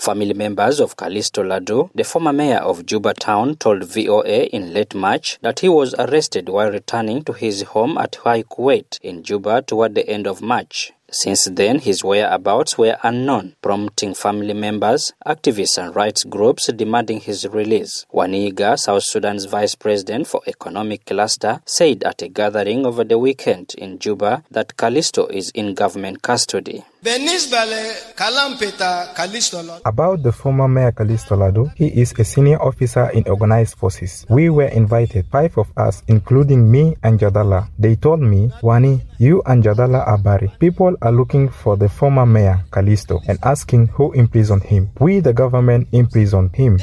Family members of Callisto Ladu, the former mayor of Juba town, told VOA in late March that he was arrested while returning to his home at High Kuwait in Juba toward the end of March. Since then, his whereabouts were unknown, prompting family members, activists and rights groups demanding his release. Waniga, South Sudan's vice president for Economic Cluster, said at a gathering over the weekend in Juba that Callisto is in government custody. About the former Mayor Callisto Ladu, he is a senior officer in organized forces. We were invited, 5 of us, including me and Jadala. They told me, Wani, you and Jadala are buried. People are looking for the former Mayor Callisto and asking who imprisoned him. We, the government, imprisoned him.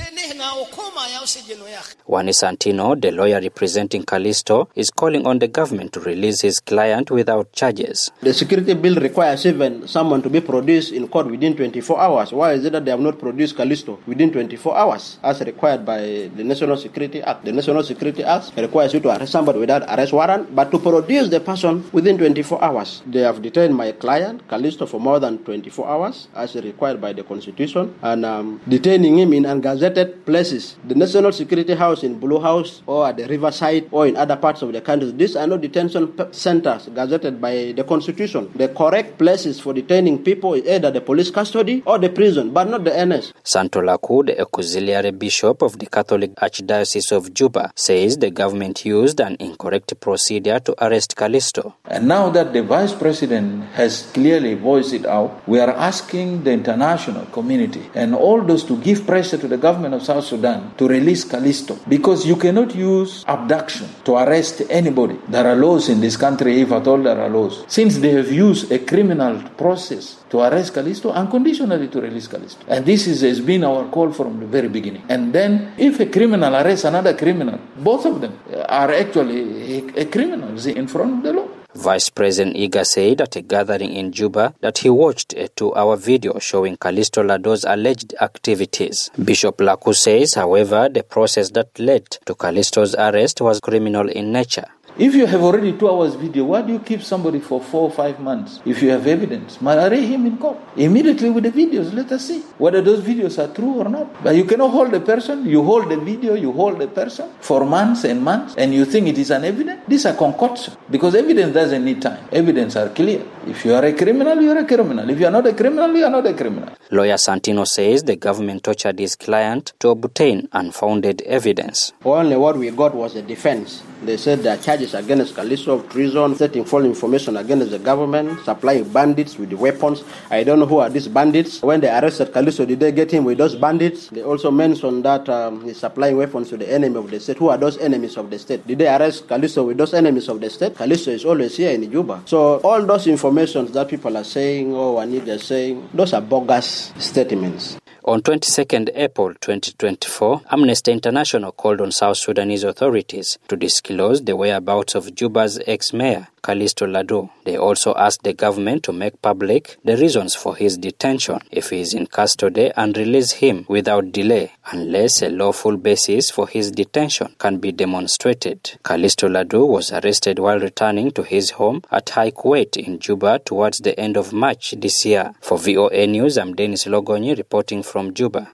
Wani Santino, the lawyer representing Callisto, is calling on the government to release his client without charges. The security bill requires even someone to be produced in court within 24 hours. Why is it that they have not produced Callisto within 24 hours as required by the National Security Act? The National Security Act requires you to arrest somebody without arrest warrant, but to produce the person within 24 hours. They have detained my client, Callisto, for more than 24 hours as required by the Constitution, and detaining him in ungazetted places. The National Security House in Blue House or at the Riverside or in other parts of the country. These are not detention centers gazetted by the Constitution. The correct places for detaining people is either the police custody or the prison, but not the NS. Santo Laku, the auxiliary bishop of the Catholic Archdiocese of Juba, says the government used an incorrect procedure to arrest Callisto. And now that the vice president has clearly voiced it out, we are asking the international community and all those to give pressure to the government of South Sudan to release Callisto, because you cannot use abduction to arrest anybody. There are laws in this country, if at all there are laws. Since they have used a criminal process to arrest Callisto, unconditionally to release Callisto. And this has been our call from the very beginning. And then if a criminal arrests another criminal, both of them are actually a criminals in front of the law. Vice President Iga said at a gathering in Juba that he watched a 2-hour video showing Callisto Ladu's alleged activities. Bishop Laku says, however, the process that led to Callisto's arrest was criminal in nature. If you have already 2 hours video, why do you keep somebody for 4 or 5 months? If you have evidence, array him in court. Immediately with the videos, let us see whether those videos are true or not. But you cannot hold a person, you hold the video, you hold the person for months and months, and you think it is an evidence? These are concoctions, because evidence doesn't need time. Evidence are clear. If you are a criminal, you are a criminal. If you are not a criminal, you are not a criminal. Lawyer Santino says the government tortured his client to obtain unfounded evidence. Only what we got was a defense. They said their charges against Callisto of treason, setting false information against the government, supplying bandits with the weapons. I don't know who are these bandits. When they arrested Callisto, did they get him with those bandits? They also mentioned that he's supplying weapons to the enemy of the state. Who are those enemies of the state? Did they arrest Callisto with those enemies of the state? Callisto is always here in Juba. So all those informations that people are saying, or Waniga is saying, those are bogus statements. On 22nd April 2024, Amnesty International called on South Sudanese authorities to disclose the whereabouts of Juba's ex-mayor, Callisto Ladu. They also asked the government to make public the reasons for his detention if he is in custody and release him without delay unless a lawful basis for his detention can be demonstrated. Callisto Ladu was arrested while returning to his home at High Kuwait in Juba towards the end of March this year. For VOA News, I'm Dennis Logonyi reporting from Juba.